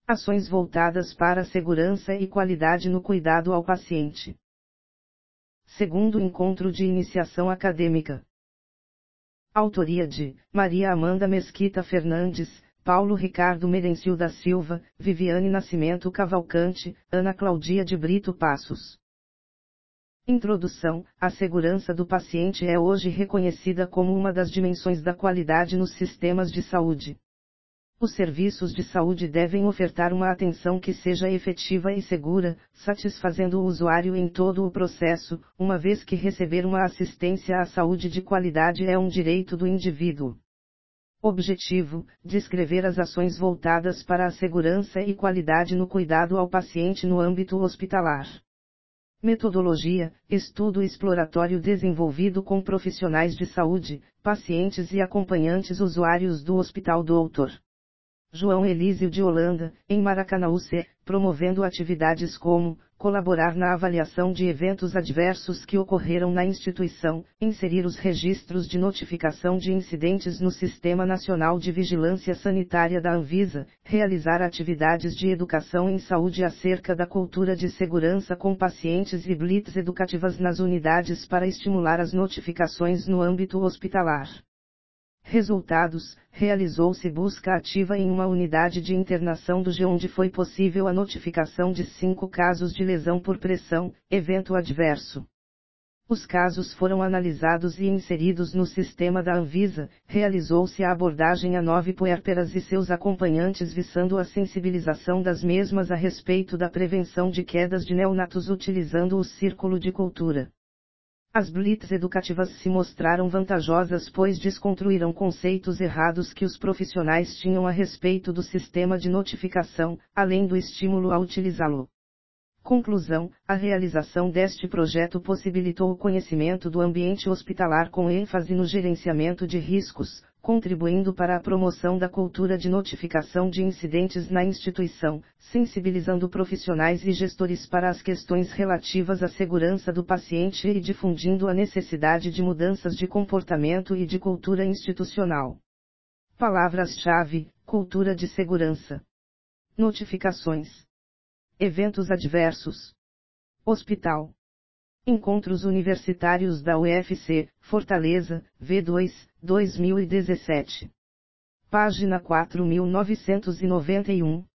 Ações voltadas para a segurança e qualidade no cuidado ao paciente. Segundo encontro de iniciação acadêmica. Autoria de Maria Amanda Mesquita Fernandes, Paulo Ricardo Merencil da Silva, Viviane Nascimento Cavalcante, Ana Claudia de Brito Passos. Introdução: a segurança do paciente é hoje reconhecida como uma das dimensões da qualidade nos sistemas de saúde. Os serviços de saúde devem ofertar uma atenção que seja efetiva e segura, satisfazendo o usuário em todo o processo, uma vez que receber uma assistência à saúde de qualidade é um direito do indivíduo. Objetivo: descrever as ações voltadas para a segurança e qualidade no cuidado ao paciente no âmbito hospitalar. Metodologia: estudo exploratório desenvolvido com profissionais de saúde, pacientes e acompanhantes usuários do Hospital Dr. João Elísio de Holanda, em Maracanaú, promovendo atividades como colaborar na avaliação de eventos adversos que ocorreram na instituição, inserir os registros de notificação de incidentes no Sistema Nacional de Vigilância Sanitária da Anvisa, realizar atividades de educação em saúde acerca da cultura de segurança com pacientes e blitz educativas nas unidades para estimular as notificações no âmbito hospitalar. Resultados: realizou-se busca ativa em uma unidade de internação do G onde foi possível a notificação de 5 casos de lesão por pressão, evento adverso. Os casos foram analisados e inseridos no sistema da Anvisa, realizou-se a abordagem a 9 puérperas e seus acompanhantes visando a sensibilização das mesmas a respeito da prevenção de quedas de neonatos utilizando o círculo de cultura. As blitz educativas se mostraram vantajosas pois desconstruíram conceitos errados que os profissionais tinham a respeito do sistema de notificação, além do estímulo a utilizá-lo. Conclusão: a realização deste projeto possibilitou o conhecimento do ambiente hospitalar com ênfase no gerenciamento de riscos, contribuindo para a promoção da cultura de notificação de incidentes na instituição, sensibilizando profissionais e gestores para as questões relativas à segurança do paciente e difundindo a necessidade de mudanças de comportamento e de cultura institucional. Palavras-chave: cultura de segurança. Notificações. Eventos adversos. Hospital. Encontros Universitários da UFC, Fortaleza, V2, 2017. Página 4991.